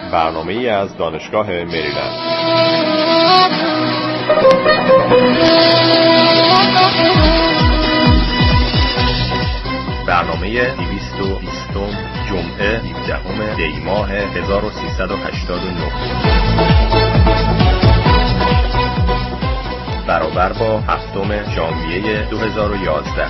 برنامه‌ای از دانشگاه مریلند. برنامه 220 جمعه 17 دی ماه 1389 برابر با 7 ژانویه 2011.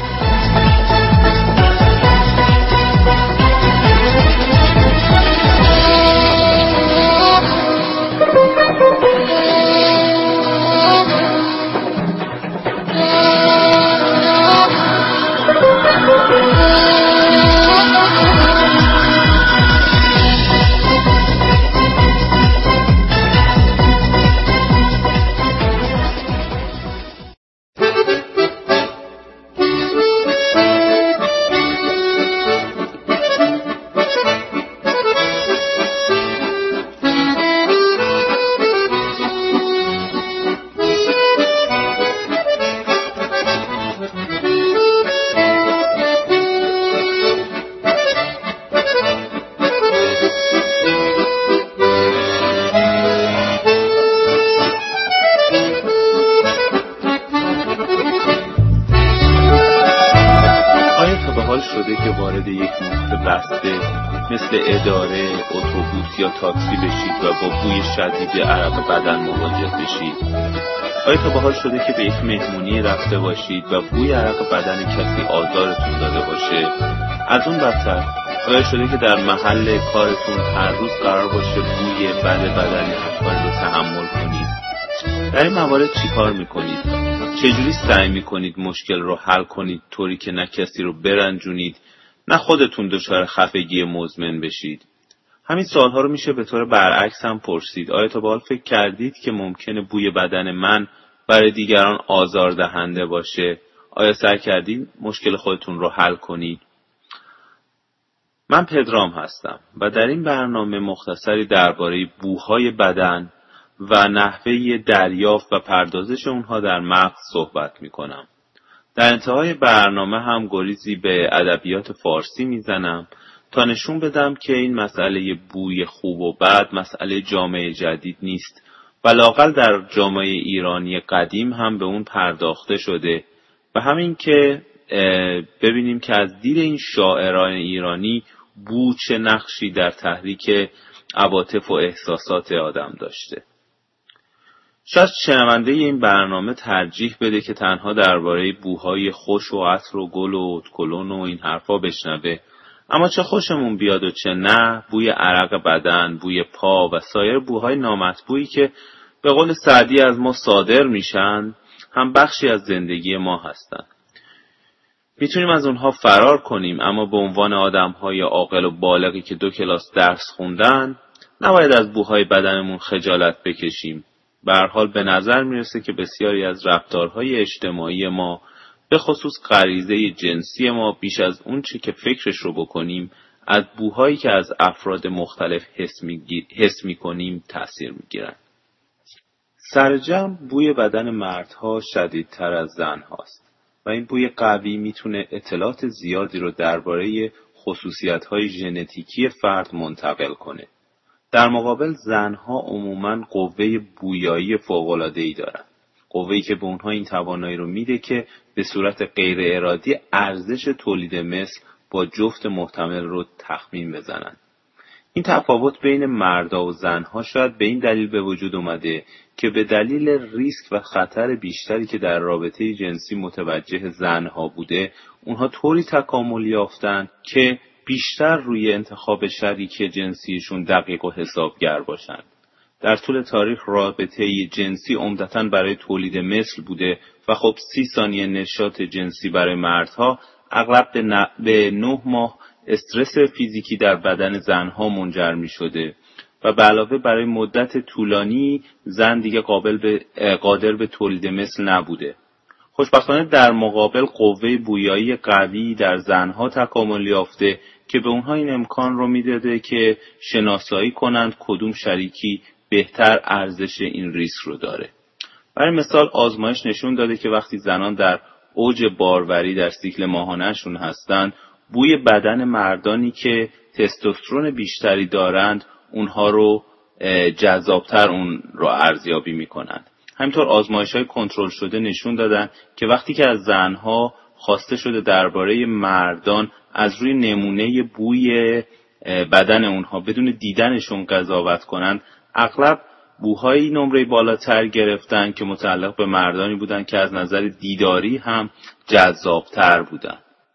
مثل اداره، اتوبوس یا تاکسی بشید و با بوی شدید عرق بدن مواجه بشید؟ آیا تا به حال شده که به یک مهمونی رفته باشید و بوی عرق بدن کسی آزارتون داده باشه؟ از اون بدتر، آیا شده که در محل کارتون هر روز قرار باشه بوی بد بدن افراد رو تحمل کنید؟ در این موارد چی کار میکنید؟ چجوری سعی میکنید مشکل رو حل کنید طوری که نه کسی رو برنجونید، نه خودتون دچار خفگی مزمن بشید؟ همین سوالها رو میشه به طور برعکس هم پرسید. آیا تا به حال فکر کردید که ممکنه بوی بدن من برای دیگران آزاردهنده باشه؟ آیا سعی کردید مشکل خودتون رو حل کنید؟ من پدرام هستم و در این برنامه مختصری درباره بوهای بدن و نحوه دریافت و پردازش اونها در مغز صحبت میکنم. در انتهای برنامه هم گریزی به ادبیات فارسی میزنم تا نشون بدم که این مسئله بوی خوب و بد مسئله جامعه جدید نیست و لااقل در جامعه ایرانی قدیم هم به اون پرداخته شده و همین که ببینیم که از دید این شاعران ایرانی بو چه نقشی در تحریک عواطف و احساسات آدم داشته. شاید شنونده این برنامه ترجیح بده که تنها درباره بوهای خوش و عطر و گل و ادکلون و این حرفا بشنوه، اما چه خوشمون بیاد و چه نه، بوی عرق بدن، بوی پا و سایر بوهای نامطبوعی که به قول سعدی از ما صادر میشن هم بخشی از زندگی ما هستن. میتونیم از اونها فرار کنیم، اما به عنوان آدمهای عاقل و بالغی که 2 کلاس درس خوندن نباید از بوهای بدنمون خجالت بکشیم. به هر حال به نظر میرسه که بسیاری از رفتارهای اجتماعی ما به خصوص غریزه جنسی ما بیش از اون چه که فکرش رو بکنیم از بوهایی که از افراد مختلف حس میکنیم تأثیر میگیرن. سرجم بوی بدن مردها شدیدتر از زنهاست و این بوی قوی میتونه اطلاعات زیادی رو درباره خصوصیت‌های ژنتیکی فرد منتقل کنه. در مقابل زنها عموماً قوه بویایی فوق‌العاده‌ای دارن. قوه‌ای که به اونها این توانایی رو میده که به صورت غیر ارادی ارزش تولید مثل با جفت محتمل رو تخمین بزنن. این تفاوت بین مردا و زنها شاید به این دلیل به وجود اومده که به دلیل ریسک و خطر بیشتری که در رابطه جنسی متوجه زنها بوده، اونها طوری تکامل یافتن که بیشتر روی انتخاب شریک جنسیشون دقیق و حسابگر باشن. در طول تاریخ رابطه جنسی عمدتاً برای تولید مثل بوده و خب 30 ثانیه نشاط جنسی برای مردها اغلب به 9 ماه استرس فیزیکی در بدن زنها منجر می شده و به علاوه برای مدت طولانی زن دیگه قادر به تولید مثل نبوده. خوشبختانه در مقابل قوه بویایی قوی در زنها تکامل یافته که به اونها این امکان رو میداده که شناسایی کنند کدوم شریکی بهتر ارزش این ریسک رو داره. برای مثال آزمایش نشون داده که وقتی زنان در اوج باروری در سیکل ماهانه‌شون هستند، بوی بدن مردانی که تستوسترون بیشتری دارند اونها رو جذابتر اون رو ارزیابی میکنن. همینطور آزمایش‌های کنترل شده نشون دادن که وقتی که از زنها خواسته شده درباره مردان از روی نمونه بوی بدن اونها بدون دیدنشون قضاوت کنن، اغلب بوهای نمره بالاتر گرفتن که متعلق به مردانی بودن که از نظر دیداری هم جذابتر بودن.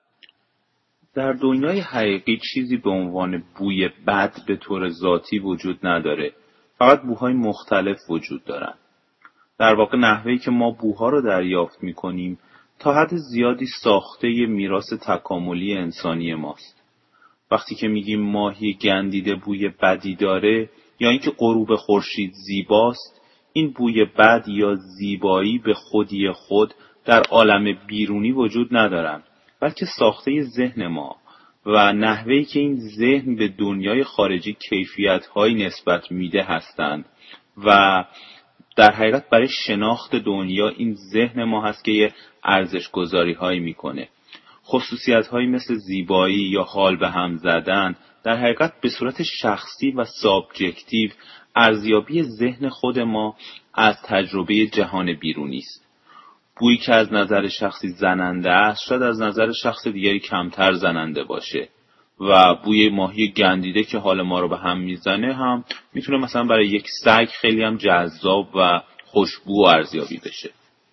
در دنیای حقیقی چیزی به عنوان بوی بد به طور ذاتی وجود نداره، فقط بوهای مختلف وجود دارن. در واقع نحوهی که ما بوها رو دریافت می‌کنیم تا حد زیادی ساخته میراث تکاملی انسانی ماست. وقتی که میگیم ماهی گندیده بوی بدی داره یا اینکه غروب خورشید زیباست، این بوی بد یا زیبایی به خودی خود در عالم بیرونی وجود ندارن، بلکه ساخته ذهن ما و نحوهی که این ذهن به دنیای خارجی کیفیت‌های نسبت میده هستند و در حقیقت برای شناخت دنیا این ذهن ما هست که یه ارزش‌گذاری‌هایی میکنه. خصوصیت‌هایی مثل زیبایی یا حال به هم زدن در حقیقت به صورت شخصی و سابجکتیو ارزیابی ذهن خود ما از تجربه جهان بیرونی است. بویی که از نظر شخصی زننده است شاید از نظر شخص دیگری کمتر زننده باشه و بوی ماهی گندیده که حال ما رو به هم میزنه هم میتونه مثلا برای یک سگ خیلی هم جذاب و خوشبو ارزیابی بشه.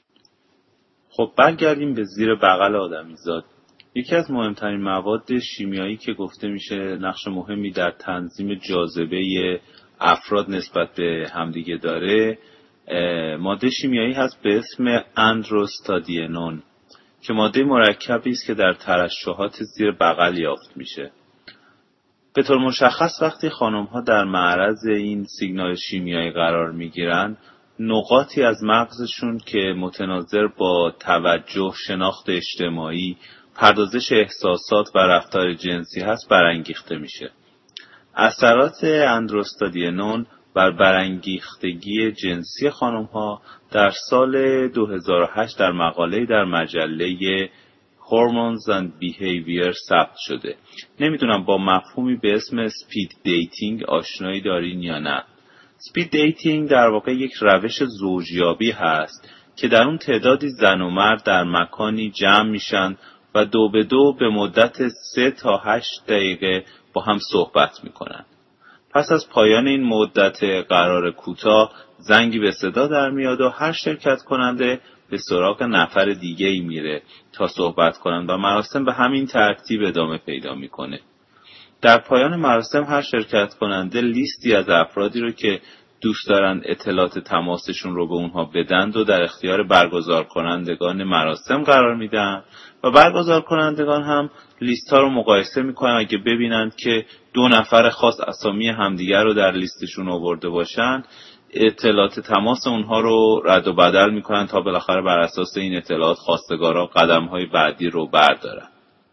خب برگردیم به زیر بغل آدمیزاد. یکی از مهمترین مواد شیمیایی که گفته میشه نقش مهمی در تنظیم جاذبه افراد نسبت به همدیگه داره، ماده شیمیایی هست به اسم اندروستادینون که ماده مرکبی است که در ترشحات زیر بغل یافت میشه. به طور مشخص وقتی خانم‌ها در معرض این سیگنال شیمیایی قرار میگیرن، نقاطی از مغزشون که متناظر با توجه، شناخت اجتماعی، پردازش احساسات و رفتار جنسی هست برانگیخته میشه. اثرات اندروستادینون بر برانگیختگی جنسی خانم‌ها در سال 2008 در مقاله‌ای در مجله Hormones and Behavior ثبت شده. نمیدونم با مفهومی به اسم اسپید دیتینگ آشنایی دارین یا نه. اسپید دیتینگ در واقع یک روش زوجیابی هست که در اون تعدادی زن و مرد در مکانی جمع میشن و دو به دو به مدت 3 تا 8 دقیقه با هم صحبت میکنن. پس از پایان این مدت قرار کوتاه زنگی به صدا در میاد و هر شرکت کننده به سراغ نفر دیگه ای میره تا صحبت کنن و مراسم به همین ترتیب ادامه پیدا میکنه. در پایان مراسم هر شرکت کننده لیستی از افرادی رو که دوست دارن اطلاعات تماسشون رو به اونها بدن و در اختیار برگزار کنندگان مراسم قرار میدن و برگزار کنندگان هم لیست ها رو مقایسه میکنن. اگه ببینن که 2 نفر خاص اسامی همدیگر رو در لیستشون آورده باشن، اطلاعات تماس اونها رو رد و بدل میکنن تا بالاخره بر اساس این اطلاعات خواستگارا قدم‌های بعدی رو بردارن.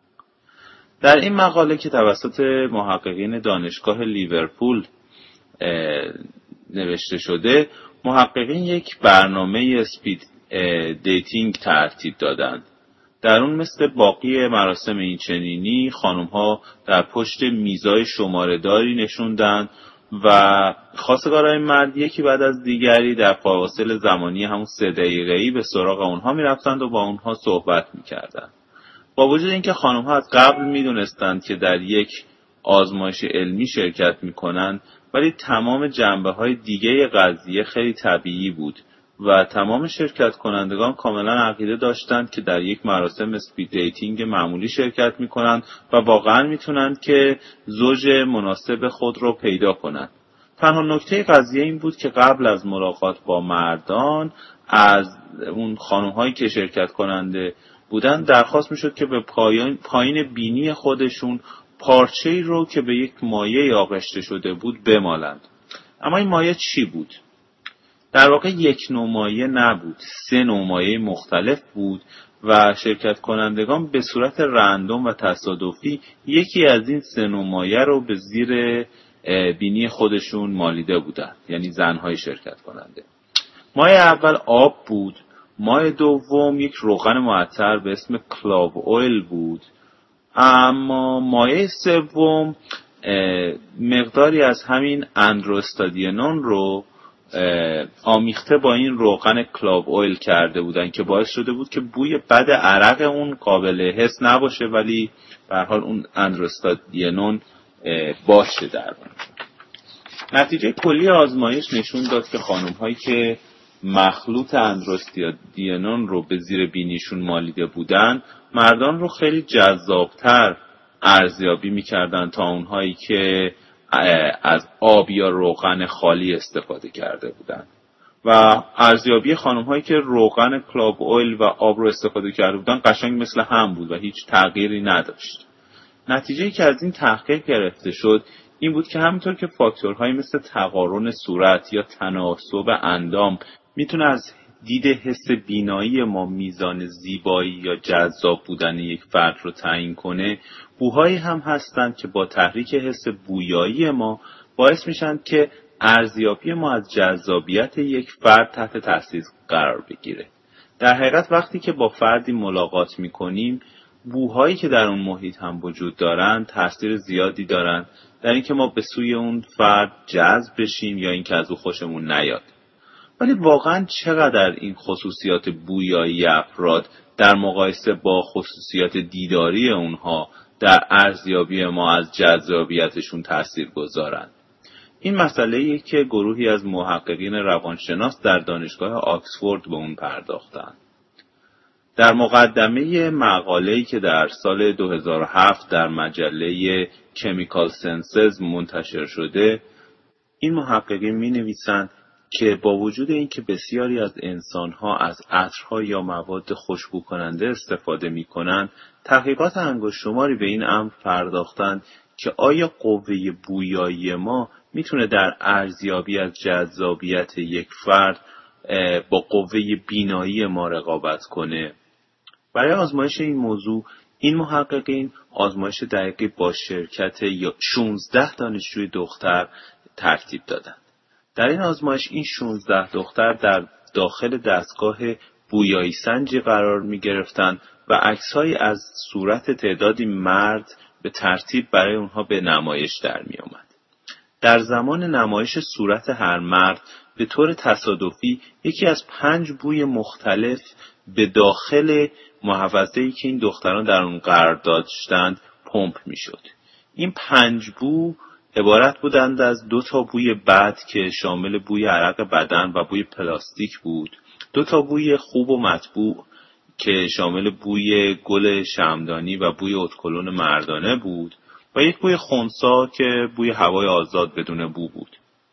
در این مقاله که توسط محققین دانشگاه لیورپول نوشته شده، محققین یک برنامه اسپید دیتینگ ترتیب دادند. در اون مثل باقی مراسم این چنینی خانم‌ها در پشت میزای شماره‌داری نشوندن و خواستگارای مرد یکی بعد از دیگری در فاصله زمانی همون 3 دقیقه‌ای به سراغ اونها میرفتند و با اونها صحبت میکردند. با وجود اینکه خانم‌ها از قبل میدونستند که در یک آزمایش علمی شرکت میکنن، ولی تمام جنبه‌های دیگه قضیه خیلی طبیعی بود و تمام شرکت کنندگان کاملا عقیده داشتند که در یک مراسم اسپید دیتینگ معمولی شرکت میکنند و واقعا میتونند که زوج مناسب خود رو پیدا کنند. تنها نکته قضیه این بود که قبل از ملاقات با مردان از اون خانم‌هایی که شرکت کننده بودن درخواست میشد که به پایین بینی خودشون پارچه‌ای رو که به یک مایع آغشته شده بود بمالند. اما این مایع چی بود؟ در واقع یک نوع مایع نبود، 3 نوع مایع مختلف بود و شرکت کنندگان به صورت رندوم و تصادفی یکی از این 3 نوع مایع رو به زیر بینی خودشون مالیده بودند، یعنی زنهای شرکت کننده. مایع اول آب بود، مایع دوم یک روغن معطر به اسم کلاو اویل بود، اما مایع سوم مقداری از همین اندروستادینون رو آمیخته با این روغن کلاو اویل کرده بودن که باعث شده بود که بوی بد عرق اون قابل حس نباشه، ولی به هر حال اون اندروستادینون باشه در اون. نتیجه کلی آزمایش نشون داد که خانم‌هایی که مخلوط اندروستادینون رو به زیر بینیشون مالیده بودن مردان رو خیلی جذابتر ارزیابی می‌کردن تا اونهایی که از آب یا روغن خالی استفاده کرده بودن. و ارزیابی خانم‌هایی که روغن کلاو اویل و آب رو استفاده کرده بودن قشنگ مثل هم بود و هیچ تغییری نداشت. نتیجه‌ای که از این تحقیق گرفته شد این بود که همینطور که فاکتورهایی مثل تقارن صورت یا تناسب اندام میتونه از دید حس بینایی ما میزان زیبایی یا جذاب بودن یک فرد رو تعیین کنه، بوهایی هم هستند که با تحریک حس بویایی ما باعث میشن که ارزیابی ما از جذابیت یک فرد تحت تاثیر قرار بگیره. در حقیقت وقتی که با فردی ملاقات میکنیم بوهایی که در اون محیط هم وجود دارن تاثیر زیادی دارن در اینکه ما به سوی اون فرد جذب بشیم یا اینکه از او خوشمون نیاد. ولی واقعا چقدر این خصوصیات بویایی افراد در مقایسه با خصوصیات دیداری اونها در ارزیابی ما از جذابیتشون تأثیر گذارن؟ این مسئله‌ایه که گروهی از محققین روانشناس در دانشگاه آکسفورد به اون پرداختن. در مقدمه مقاله‌ای که در سال 2007 در مجله Chemical Senses منتشر شده، این محققین می‌نویسند که با وجود اینکه بسیاری از انسان‌ها از عطرها یا مواد خوشبو کننده استفاده می‌کنند، تحقیقات انگشت‌شماری به این امر پرداختند که آیا قوه بویایی ما میتونه در ارزیابی از جذابیت یک فرد با قوه بینایی ما رقابت کنه. برای آزمایش این موضوع این محققین آزمایش دقیقی با شرکت 16 دانشجوی دختر ترتیب دادند. در این آزمایش این 16 دختر در داخل دستگاه بویایی سنجی قرار می گرفتند و عکس‌هایی از صورت تعدادی مرد به ترتیب برای اونها به نمایش در می آمد. در زمان نمایش صورت هر مرد به طور تصادفی یکی از 5 بوی مختلف به داخل محفظه‌ای که این دختران در اون قرار داشتند پمپ می شد. این 5 بو عبارت بودند از 2 تا بوی بد که شامل بوی عرق بدن و بوی پلاستیک بود، 2 تا بوی خوب و مطبوع که شامل بوی گل شمعدانی و بوی ادکلون مردانه بود و یک بوی خنثی که بوی هوای آزاد بدون بو بود.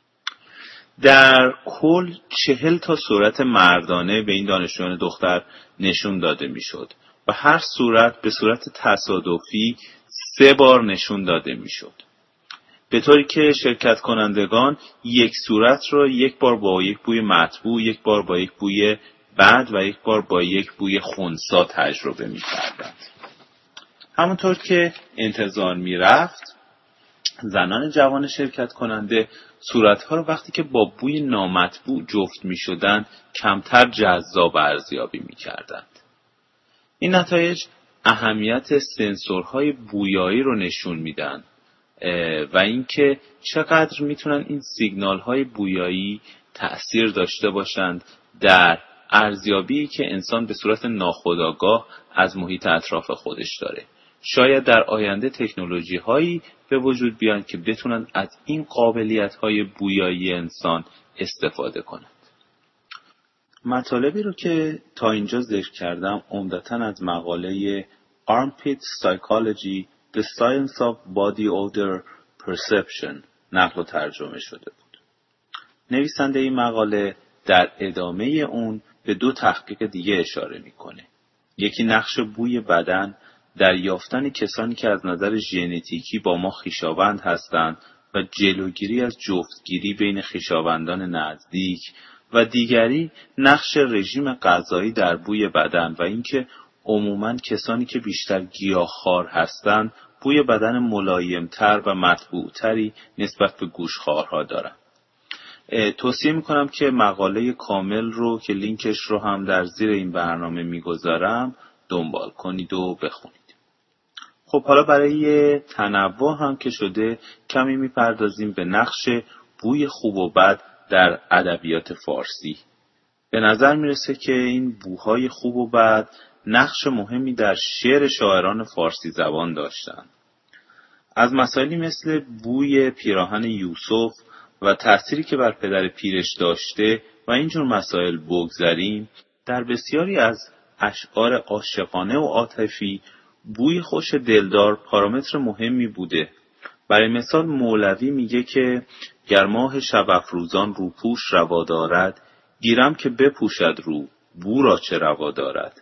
در کل 40 تا صورت مردانه به این دانشجویان دختر نشون داده میشد و هر صورت به صورت تصادفی 3 بار نشون داده میشد، به طوری که شرکت کنندگان یک صورت را یک بار با یک بوی مطبوع، یک بار با یک بوی بد و یک بار با یک بوی خنثی تجربه می‌کردند. همونطور که انتظار می‌رفت، زنان جوان شرکت کننده صورت‌ها را وقتی که با بوی نامطبوع جفت می‌شدند کمتر جذاب ارزیابی می‌کردند. این نتایج اهمیت سنسورهای بویایی رو نشون میدن و اینکه چقدر میتونن این سیگنال‌های بویایی تأثیر داشته باشند در ارزیابی که انسان به صورت ناخودآگاه از محیط اطراف خودش داره. شاید در آینده تکنولوژی‌هایی به وجود بیان که بتونن از این قابلیت‌های بویایی انسان استفاده کنند. مطالبی رو که تا اینجا ذکر کردم عمدتاً از مقاله Armpit Psychology The Science of Body Odor Perception نقل و ترجمه شده بود. نویسنده این مقاله در ادامه اون به 2 تحقیق دیگه اشاره میکنه. یکی نقش بوی بدن در یافتن کسانی که از نظر ژنتیکی با ما خویشاوند هستند و جلوگیری از جفتگیری بین خویشاوندان نزدیک، و دیگری نقش رژیم غذایی در بوی بدن و اینکه عموماً کسانی که بیشتر گیاهخوار هستند بوی بدن ملایم‌تر و مطبوع‌تری نسبت به گوشتخوارها دارند. توصیه میکنم که مقاله کامل رو که لینکش رو هم در زیر این برنامه میگذارم دنبال کنید و بخونید. خب حالا برای تنوع هم که شده کمی میپردازیم به نقش بوی خوب و بد در ادبیات فارسی. به نظر میرسه که این بوهای خوب و بد نقش مهمی در شعر شاعران فارسی زبان داشتند. از مسائلی مثل بوی پیراهن یوسف و تأثیری که بر پدر پیرش داشته و اینجور مسائل بگذریم، در بسیاری از اشعار عاشقانه و عاطفی بوی خوش دلدار پارامتر مهمی بوده. برای مثال مولوی میگه که گر ماه شب افروزان روپوش روا دارد، گیرم که بپوشد رو بو را چه روا دارد.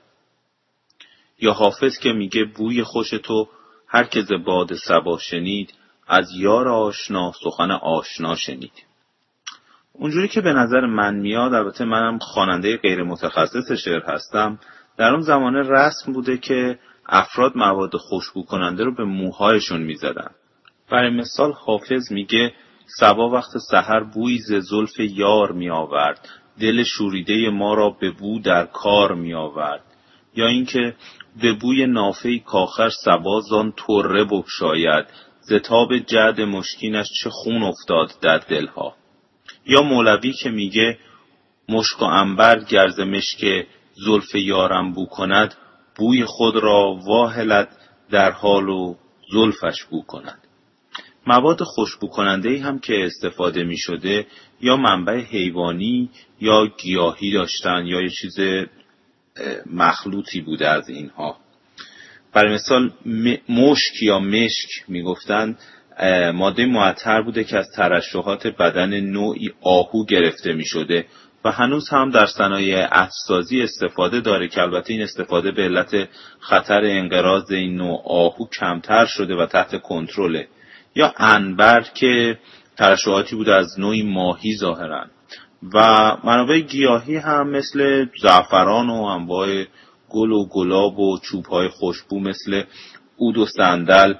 یا حافظ که میگه بوی خوش تو هر که ز باد صبا شنید، از یار آشنا سخن آشنا شنید. اونجوری که به نظر من میاد، البته منم خواننده غیر متخصص شعر هستم، در اون زمانه رسم بوده که افراد مواد خوشبو کننده رو به موهایشون میزدن. برای مثال حافظ میگه صبا وقت سحر بوی ز زلف یار می آورد، دل شوریده ما را به بو در کار می آورد. یا اینکه به بوی نافه‌ای کاخر صبا زان طره بگشاید، ز تاب جعد مشکینش چه خون افتاد در دلها. یا مولوی که میگه مشک و عنبر گر ز مشک زلف یارم بو کند، بوی خود را واهلد در حال و زلفش بو کند. مواد خوشبو کننده‌ای هم که استفاده می شده یا منبع حیوانی یا گیاهی داشتن یا یه چیز مخلوطی بوده از اینها. برای مثال مشک یا مشک می گفتن ماده معطر بوده که از ترشحات بدن نوعی آهو گرفته می شده و هنوز هم در صنایع عطرسازی استفاده داره که البته این استفاده به علت خطر انقراض این نوع آهو کمتر شده و تحت کنترله. یا عنبر که ترشحاتی بوده از نوعی ماهی ظاهرا. و منابع گیاهی هم مثل زعفران و انواع گل و گلاب و چوب‌های خوشبو مثل عود و صندل.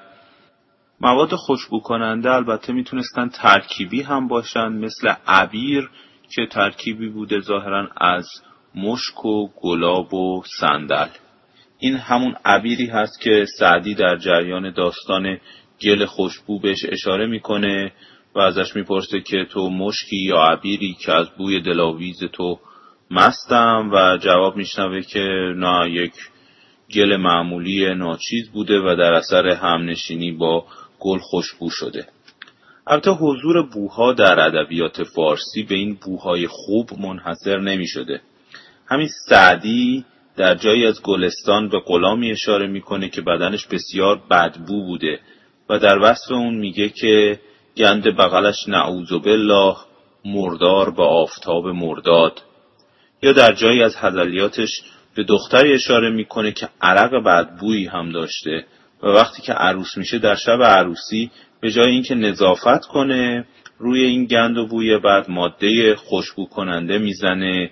مواد خوشبو کننده البته میتونستن ترکیبی هم باشن مثل عبیر که ترکیبی بوده ظاهرا از مشک و گلاب و صندل. این همون عبیری هست که سعدی در جریان داستان گل خوشبو بهش اشاره میکنه و ازش میپرسه که تو مشکی یا عبیری که از بوی دلاویز تو مستم، و جواب میشنوه که نه، یک گل معمولی ناچیز بوده و در اثر همنشینی با گل خوشبو شده. البته حضور بوها در ادبیات فارسی به این بوهای خوب منحصر نمی شده. همین سعدی در جایی از گلستان به غلامی اشاره میکنه که بدنش بسیار بدبو بوده و در وصف اون میگه که گند بغلش نعوذ بالله مردار به آفتاب مرداد. یا در جایی از غزلیاتش به دختری اشاره میکنه که عرق بدبویی هم داشته و وقتی که عروس میشه در شب عروسی به جای اینکه نظافت کنه روی این گند و بوی بد ماده خوشبو کننده میزنه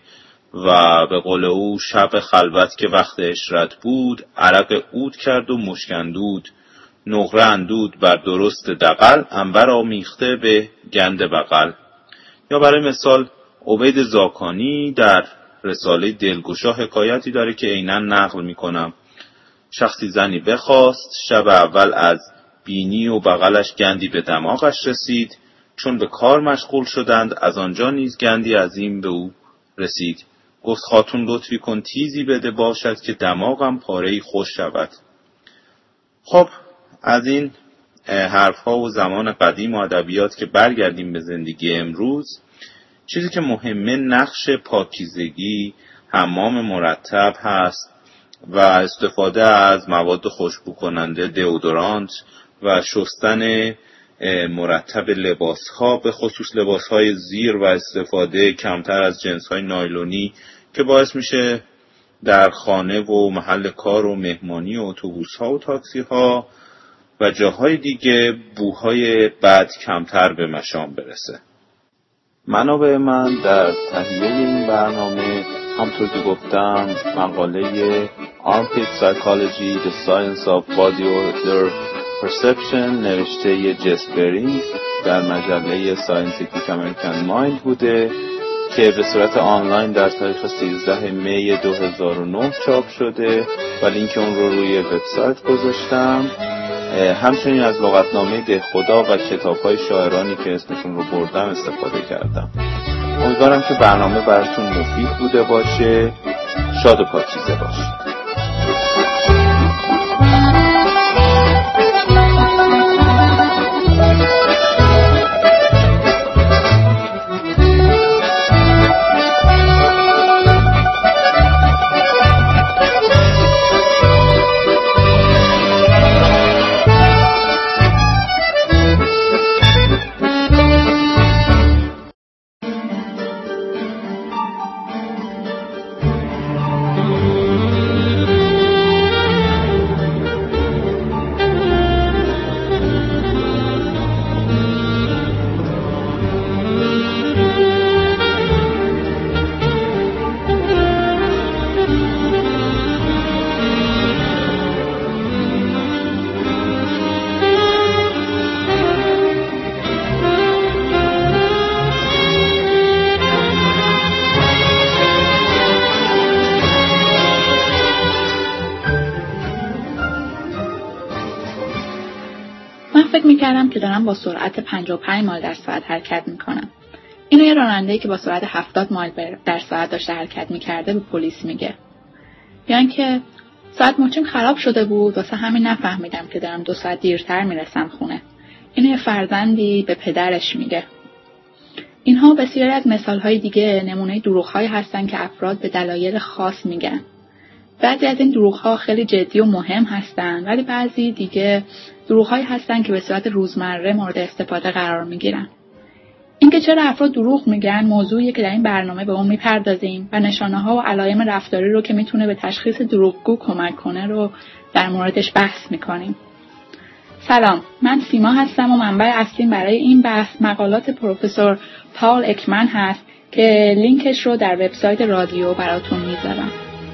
و به قول او شب خلوت که وقت عشرت بود، عرق عود کرد و مشکندود، نقره اندود بر درست دغل، عنبر آمیخته به گند بغل. یا برای مثال عبید زاکانی در رساله دلگشا حکایتی داره که عیناً نقل میکنم. شخصی زنی بخواست، شب اول از بینی و بغلش گندی به دماغش رسید، چون به کار مشغول شدند از آنجا نیز گندی عظیم به او رسید. گفت خاتون لطفی کن تیزی بده باشد که دماغم پاره‌ای خوش شود. خب از این حرفها و زمان قدیم و ادبیات که برگردیم به زندگی امروز، چیزی که مهمه نقش پاکیزگی، حمام مرتب هست و استفاده از مواد خوشبو کننده، دئودورانت و شستن مرتب لباسها، به خصوص لباسهای زیر و استفاده کمتر از جنسهای نایلونی که باعث میشه در خانه و محل کار و مهمانی و اتوبوس‌ها و تاکسی‌ها و جاهای دیگه بوهای بد کمتر به مشام برسه. منابع من در تهیه این برنامه همطور که گفتم مقاله Armpit Psychology The Science of Body Odor Perception نوشته جس برینگ در مجله Scientific American Mind بوده که به صورت آنلاین در تاریخ 13 می 2009 چاپ شده و لینک اون رو روی وبسایت گذاشتم. همچنین از لغتنامه دهخدا و کتاب‌های شاعرانی که اسمشون رو بردم استفاده کردم. امیدوارم که برنامه براتون مفید بوده باشه. شاد و پاکیزه باشید. فکر می‌کردم که دارم با سرعت 55 مایل در ساعت حرکت می‌کنم. اینو یه راننده‌ای که با سرعت 70 مایل در ساعت داشته حرکت می‌کرده به پلیس میگه. یعنی که ساعت ماشین خراب شده بود، واسه همین نفهمیدم که دارم 2 ساعت دیرتر میرسم خونه. اینو یه فرزندی به پدرش میگه. اینها بسیاری از مثال‌های دیگه نمونه دروغ‌هایی هستن که افراد به دلایل خاص میگن. بعضی از این دروغ‌ها خیلی جدی و مهم هستن، ولی بعضی دیگه دروغ‌هایی هستن که به صورت روزمره مورد استفاده قرار میگیرن. اینکه چرا افراد دروغ میگن موضوعیه که در این برنامه به اون میپردازیم و نشانه‌ها و علائم رفتاری رو که میتونه به تشخیص دروغگو کمک کنه رو در موردش بحث میکنیم. سلام، من سیما هستم و منبع اصلیم برای این بحث مقالات پروفسور پاول اکمن هست که لینکش رو در وبسایت رادیو براتون میذارم.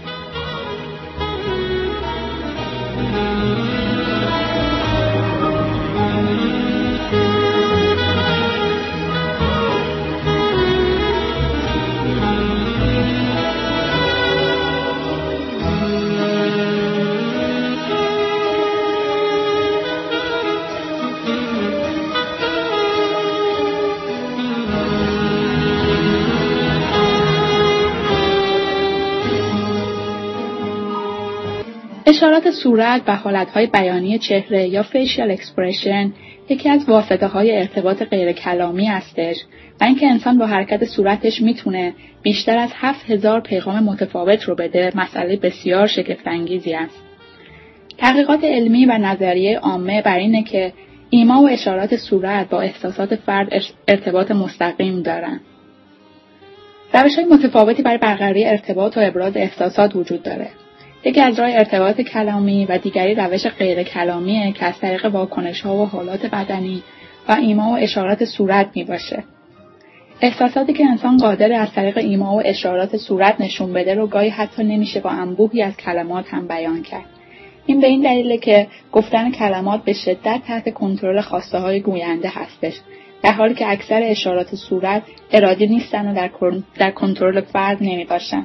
اشارات صورت و حالتهای بیانی چهره یا facial expression یکی از واسطه‌های ارتباط غیر کلامی هستش و اینکه انسان با حرکت صورتش میتونه بیشتر از 7000 پیغام متفاوت رو بده مسئله بسیار شگفت‌انگیزی است. تحقیقات علمی و نظریه عامه بر اینه که ایما و اشارات صورت با احساسات فرد ارتباط مستقیم دارن. روش‌های متفاوتی برای برقراری ارتباط و ابراز احساسات وجود داره. یکی از راه ارتباط کلامی و دیگری روش غیر کلامیه که از طریق واکنش‌ها و حالات بدنی و ایما و اشارات صورت میباشه. احساساتی که انسان قادر از طریق ایما و اشارات صورت نشون بده رو گاهی حتی نمیشه با انبوهی از کلمات هم بیان کرد. این به این دلیله که گفتن کلمات به شدت تحت کنترل خواسته‌های گوینده هستش، در حالی که اکثر اشارات صورت ارادی نیستن و در کنترل فرد نمیباشن.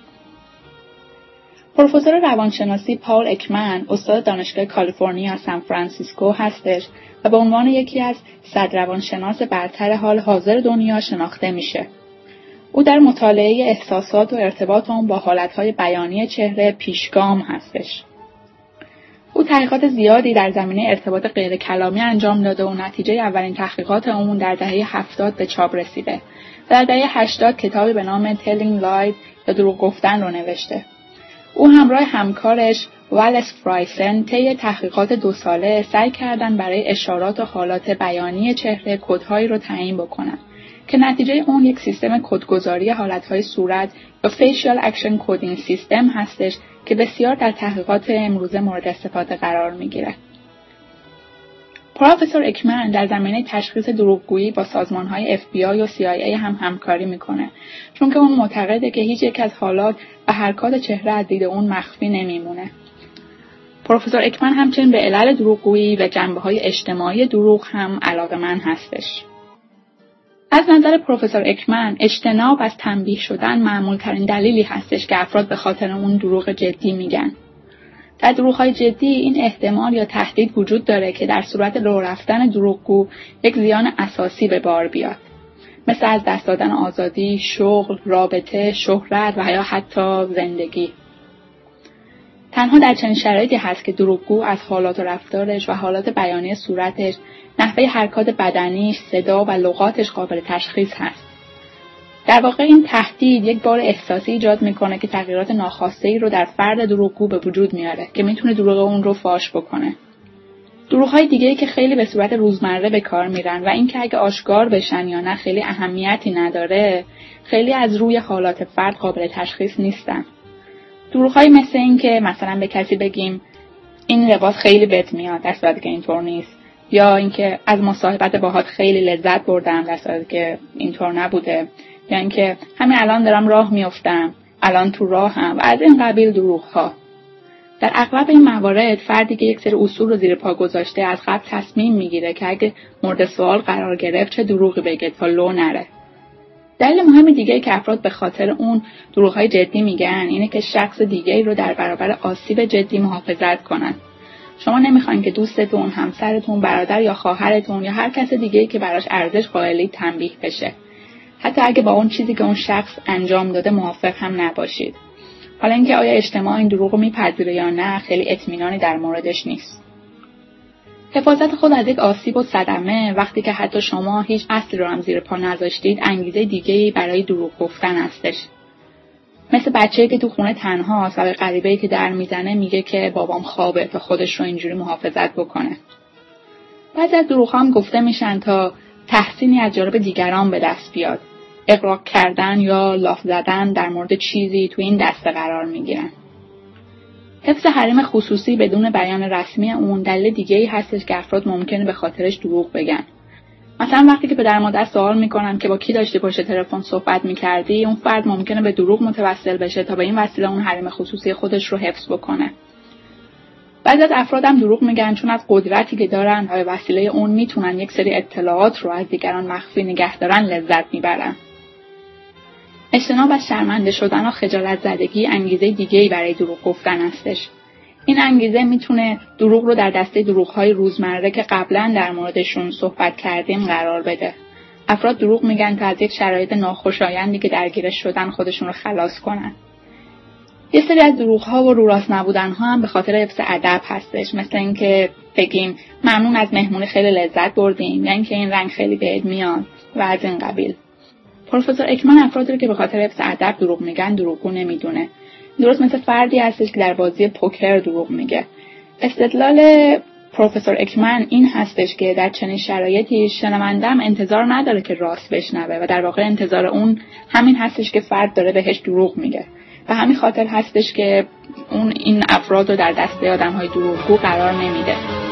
پروفسور روانشناسی پاول اکمن استاد دانشگاه کالیفرنیا سان فرانسیسکو هستش و به عنوان یکی از 100 روانشناس برتر حال حاضر دنیا شناخته میشه. او در مطالعه احساسات و ارتباط آن با حالتهای بیانی چهره پیشگام هستش. او تحقیقات زیادی در زمینه ارتباط غیر کلامی انجام داده و نتیجه اولین تحقیقات اون در دهه 70 به چاپ رسیده. در دهه 80 کتابی به نام Telling Lies یا دروغ گفتن رو نوشته. او همراه همکارش والس فرایسن طی تحقیقات 2 ساله سعی کردن برای اشارات و حالات بیانی چهره کدهایی رو تعیین بکنن که نتیجه اون یک سیستم کدگذاری حالتهای صورت یا Facial Action Coding System هستش که بسیار در تحقیقات امروزه مورد استفاده قرار میگیره. پروفسور اکمن در زمینه تشخیص دروغگویی با سازمان‌های FBI و CIA هم همکاری میکنه، چون که اون معتقده که هیچ یک از حالات و حرکات چهره از دید اون مخفی نمیمونه. پروفسور اکمن همچنین به علل دروغگویی و جنبه‌های اجتماعی دروغ هم علاقه‌مند هستش. از نظر پروفسور اکمن اجتناب از تنبیه شدن معمول‌ترین دلیلی هستش که افراد به خاطر اون دروغ جدی میگن. در دروغ‌های جدی این احتمال یا تهدید وجود داره که در صورت لو رفتن دروغگو یک زیان اساسی به بار بیاد، مثل از دست دادن آزادی، شغل، رابطه، شهرت و یا حتی زندگی. تنها در چنین شرایطی هست که دروغگو از حالات و رفتارش و حالات بیانی صورتش، نحوه حرکات بدنیش، صدا و لغاتش قابل تشخیص هست. در واقع این تهدید یک بار احساسی ایجاد میکنه که تغییرات ناخواسته رو در فرد دروغگو به وجود میاره که میتونه دروغ اون رو فاش بکنه. دروغ‌های دیگه‌ای که خیلی به صورت روزمره به کار میرن و اینکه اگه آشکار بشن یا نه خیلی اهمیتی نداره، خیلی از روی حالات فرد قابل تشخیص نیستن. دروغ‌های مثل این که مثلا به کسی بگیم این لباس خیلی بهت میاد در صورتی که اینطور نیست، یا اینکه از مصاحبت باهات خیلی لذت بردم در صورتی که اینطور نبوده، یا اینکه همین الان دارم راه میافتم، الان تو راهم و از این قبیل دروغ‌ها. در اغلب این موارد فردی که یک سری اصول رو زیر پا گذاشته از قبل تصمیم میگیره که اگه مورد سوال قرار گرفت چه دروغی بگه تا لو نره. دلیل مهم دیگه که افراد به خاطر اون دروغ‌های جدی میگن اینه که شخص دیگه‌ای رو در برابر آسیب جدی محافظت کنن. شما نمیخواین که دوستتون، همسرتون، برادر یا خواهرتون یا هر کس دیگه‌ای که براش ارزش قائلید تنبیه بشه. حتی اگه با اون چیزی که اون شخص انجام داده موافق هم نباشید. حالا اینکه آیا اجتماع این دروغ رو میپذیره یا نه خیلی اطمینانی در موردش نیست. حفاظت خود از یک آسیب و صدمه وقتی که حتی شما هیچ اصلی رو هم زیر پا نذاشتید انگیزه دیگه‌ای برای دروغ گفتن هستش. مثل بچه‌ای که تو خونه تنهاست و به غریبه‌ای که در میزنه میگه که بابام خوابه تا خودش رو اینجوری محافظت بکنه. بعضی از دروغ‌ها هم گفته میشن تا تحسینی از جانب دیگران به دست بیاد. اغراق کردن یا لاف زدن در مورد چیزی تو این دسته قرار میگیرن. حفظ حریم خصوصی بدون بیان رسمی اون دلیل دیگه‌ای هستش که افراد ممکنه به خاطرش دروغ بگن. مثلا وقتی که پدر مادر سوال میکنن که با کی داشتی پشت تلفن صحبت میکردی، اون فرد ممکنه به دروغ متوسل بشه تا به این وسیله اون حریم خصوصی خودش رو حفظ بکنه. بعضی از افراد هم دروغ میگن چون از قدرتی که دارن و به وسیله اون میتونن یک سری اطلاعات رو از دیگران مخفی نگه دارن لذت میبرن. اجتناب از شرمنده شدن و خجالت زدگی انگیزه دیگه‌ای برای دروغ گفتن هستش. این انگیزه میتونه دروغ رو در دسته دروغ‌های روزمره که قبلا در موردشون صحبت کردیم قرار بده. افراد دروغ میگن تا از یک شرایط ناخوشایندی که درگیرش شدن خودشون رو خلاص کنن. یه سری از دروغ‌ها و رو راست نبودن‌ها هم به خاطر حفظ ادب هستش، مثل اینکه بگیم ممنون از مهمونی خیلی لذت بردیم، یا اینکه این رنگ خیلی بهت میاد و از این قبیل. پروفسور اکمن افرادی رو که به خاطر حفظ ادب دروغ میگن دروغگو نمیدونه. درست مثل فردی هستش که در بازی پوکر دروغ میگه. استدلال پروفسور اکمن این هستش که در چنین شرایطی شنونده‌ام انتظار نداره که راست بشنوه و در واقع انتظار اون همین هستش که فرد داره بهش دروغ میگه. و همین خاطر هستش که اون این افراد رو در دسته آدم‌های دروغگو قرار نمیده.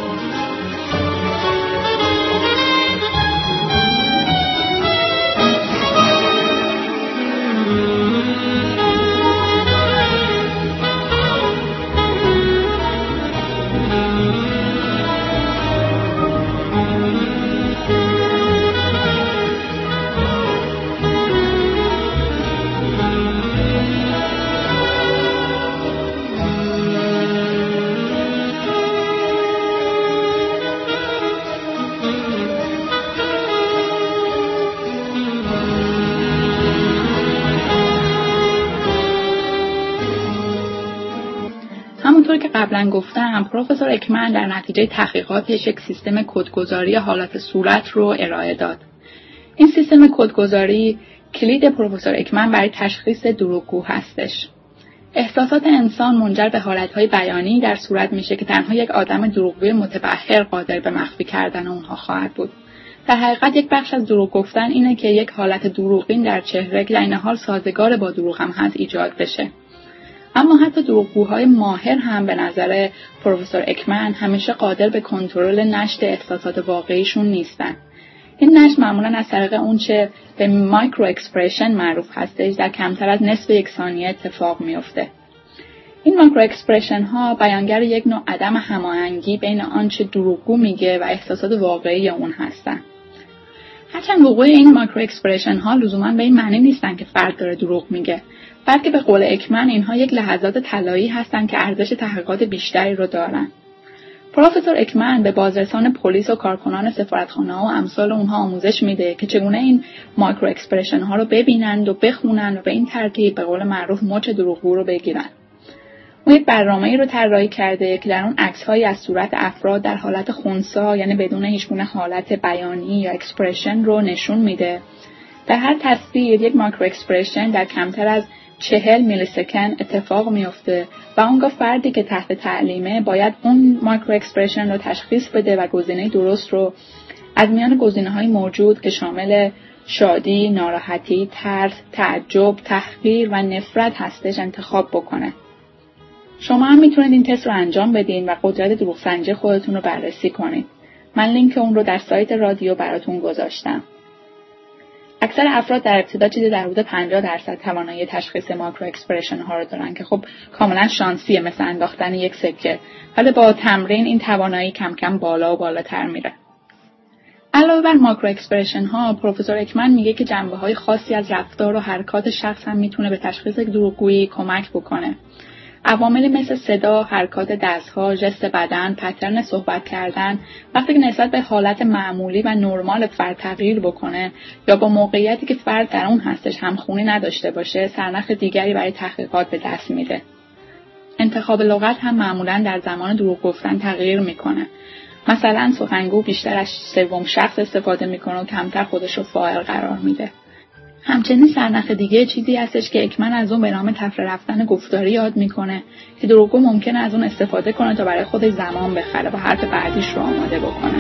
همونطور که قبلا گفتم، پروفسور اکمن در نتیجه تحقیقاتش یک سیستم کدگذاری حالات صورت رو ارائه داد. این سیستم کدگذاری کلید پروفسور اکمن برای تشخیص دروغگو هستش. احساسات انسان منجر به حالتهای بیانی در صورت میشه که تنها یک آدم دروغگوی متبحر قادر به مخفی کردن اونها خواهد بود. در حقیقت یک بخش از دروغ گفتن اینه که یک حالت دروغین در چهره که در این حال سازگار با دروغ هم هست ایجاد بشه. اما حتی دروغگوهای ماهر هم به نظر پروفسور اکمن همیشه قادر به کنترل نشت احساسات واقعیشون نیستن. این نشت معمولاً از طریق اون چه به مایکرو اکسپرشن معروف هستش در کمتر از نصف یک ثانیه اتفاق میفته. این مایکرو اکسپرشن ها بیانگر یک نوع عدم هماهنگی بین آنچه دروغگو میگه و احساسات واقعی اون هستن. هرچند وقوع این مایکرو اکسپرشن ها لزوما به این معنی نیستن که فرد داره دروغ میگه، بلکه به قول اکمن اینها یک لحظات طلایی هستن که ارزش تحقیقات بیشتری رو دارن. پروفسور اکمن به بازرسان پلیس و کارکنان سفارتخانه‌ها و امثال اونها آموزش میده که چگونه این مایکرو اکسپرشن ها رو ببینند و بخونن و به این ترتیب به قول معروف مچ دروغگو رو بگیرن. اون یک برنامه‌ای رو طراحی کرده که در اون عکس‌هایی از صورت افراد در حالت خنثی، یعنی بدون هیچگونه حالت بیانی یا اکسپرشن رو نشون میده. در هر تصویر یک مایکرو اکسپرشن در کمتر از 40 میلی سکند اتفاق میفته و اونگاه فردی که تحت تعلیمه باید اون مایکرو اکسپرشن رو تشخیص بده و گزینه درست رو از میان گزینه‌های موجود که شامل شادی، ناراحتی، ترس، تعجب، تحقیر و نفرت هستش انتخاب بکنه. شما هم میتونید این تست رو انجام بدین و قدرت دروغ سنجی خودتون رو بررسی کنید. من لینک اون رو در سایت رادیو براتون گذاشتم. اکثر افراد در ابتدا چیزی در حدود 50% توانایی تشخیص مایکرو اکسپرشن ها رو دارن که خب کاملا شانسیه، مثل انداختن یک سکه. ولی با تمرین این توانایی کم کم بالا و بالاتر میره. علاوه بر مایکرو اکسپرشن ها، پروفسور اکمن میگه که جنبه‌های خاصی از رفتار و حرکات شخص هم میتونه به تشخیص دروغگویی کمک بکنه. عواملی مثل صدا، حرکات دست‌ها، ژست بدن، پترن صحبت کردن، وقتی که نسبت به حالت معمولی و نرمال فرد تغییر بکنه یا با موقعیتی که فرد در اون هستش همخوانی نداشته باشه، سرنخ دیگری برای تحقیقات به دست میده. انتخاب لغت هم معمولاً در زمان دروغ گفتن تغییر میکنه. مثلا سخنگو بیشتر از سوم شخص استفاده میکنه و کمتر خودش رو فاعل قرار میده. همچنین سرنخ دیگه چیزی هستش که اکمن از اون به نام تفره رفتن گفتاری یاد میکنه که دروغگو ممکنه از اون استفاده کنه تا برای خودش زمان بخره و حرف بعدیش رو آماده بکنه.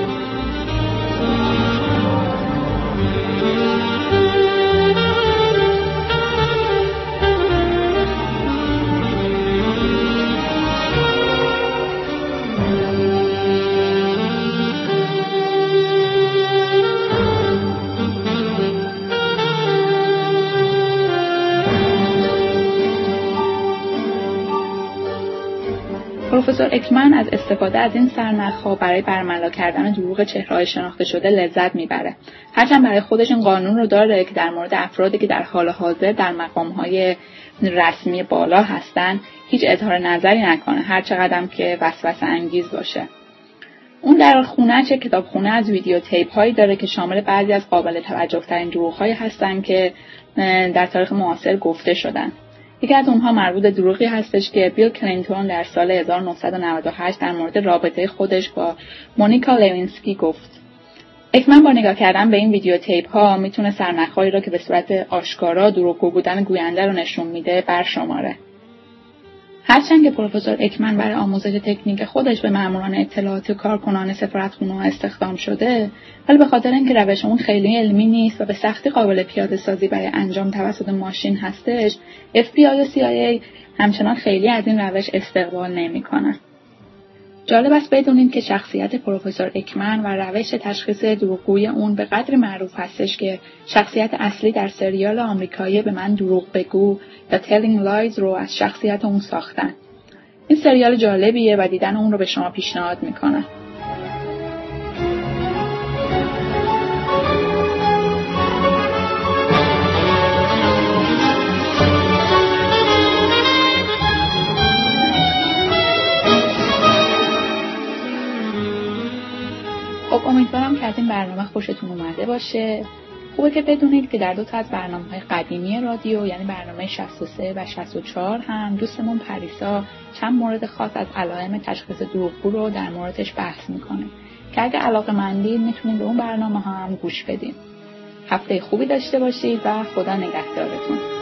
پروفسور اکمن از استفاده از این سرنخ‌ها برای برملا کردن دروغ چهره‌های شناخته شده لذت میبره. هرچند برای خودش این قانون رو داره که در مورد افرادی که در حال حاضر در مقام‌های رسمی بالا هستن هیچ اظهار نظری نکنه، هر چقدرم که وسوسه انگیز باشه. اون در خونه‌اش کتابخونه از ویدیو تیپ‌هایی داره که شامل بعضی از قابل توجه‌ترین دروغ‌هایی هستن که در تاریخ معاصر گفته شدن. یکی از اونها مربوط به دروغی هستش که بیل کلینتون در سال 1998 در مورد رابطه خودش با مونیکا لوینسکی گفت. اکمن با نگاه کردن به این ویدیو تیپ ها میتونه سرنخ‌هایی را که به صورت آشکارا دروغگو بودن گوینده رو نشون میده برشماره. هرچند که پروفسور اکمن برای آموزش تکنیک خودش به ماموران اطلاعات و کارکنان سفارتخانه‌ها استخدام شده، ولی به خاطر اینکه روش اون خیلی علمی نیست و به سختی قابل پیاده سازی برای انجام توسط ماشین هستش، FBI و CIA همچنان خیلی از این روش استقبال نمی‌کنن. جالب است بدونید که شخصیت پروفسور اکمن و روش تشخیص دروغگویی اون به قدری معروف هستش که شخصیت اصلی در سریال آمریکایی به من دروغ بگو یا Telling Lies رو از شخصیت اون ساختن. این سریال جالبیه و دیدن اون رو به شما پیشنهاد میکنم. خب امیدوارم که از این برنامه خوشتون اومده باشه. خوبه که بدونید که در 2 تا از برنامه‌های قدیمی رادیو، یعنی برنامه 63 و 64 هم دوستمون پریسا چند مورد خاص از علائم تشخیص دروغگو رو در موردش بحث میکنه که اگه علاقه‌مندید میتونید به اون برنامه ها هم گوش بدین. هفته خوبی داشته باشید و خدا نگهدارتون.